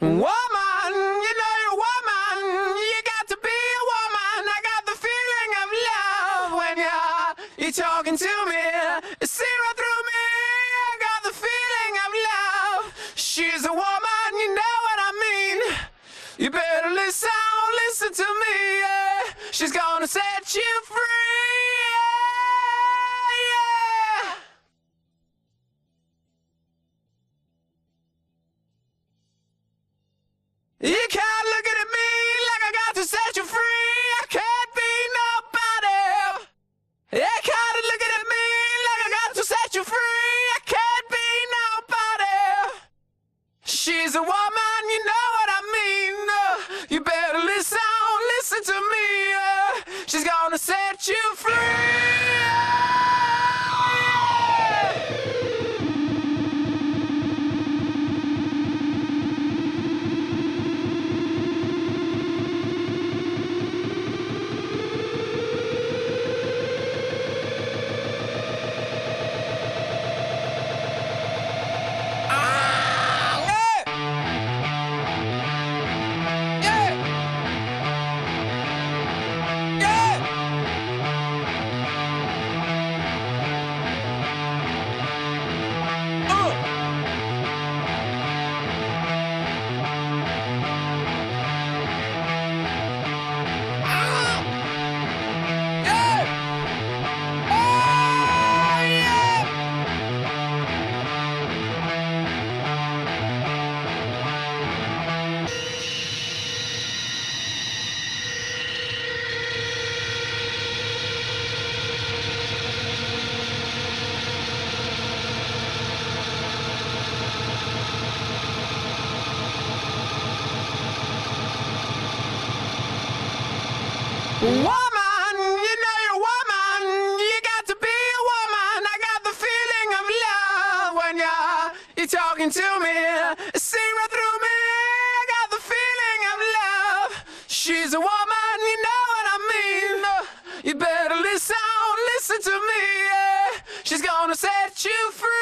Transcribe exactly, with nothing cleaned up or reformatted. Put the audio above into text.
Woman, you know you're a woman. You got to be a woman. I got the feeling of love when you're, you're talking to me. See right through me. I got the feeling of love. She's a woman, you know what I mean. You better listen, listen to me. Yeah. She's gonna set you free. Yeah, yeah. You can't look at me like I got to set you free. I can't be nobody. You can't look at me like I got to set you free. I can't be nobody. She's a woman, you know what I mean. Uh, you better listen, listen to me. Uh, she's gonna set you free. Woman, you know you're a woman. You got to be a woman. I got the feeling of love when you're, you're talking to me. See right through me. I got the feeling of love. She's a woman, you know what I mean. You better listen, listen to me. Yeah. She's gonna set you free.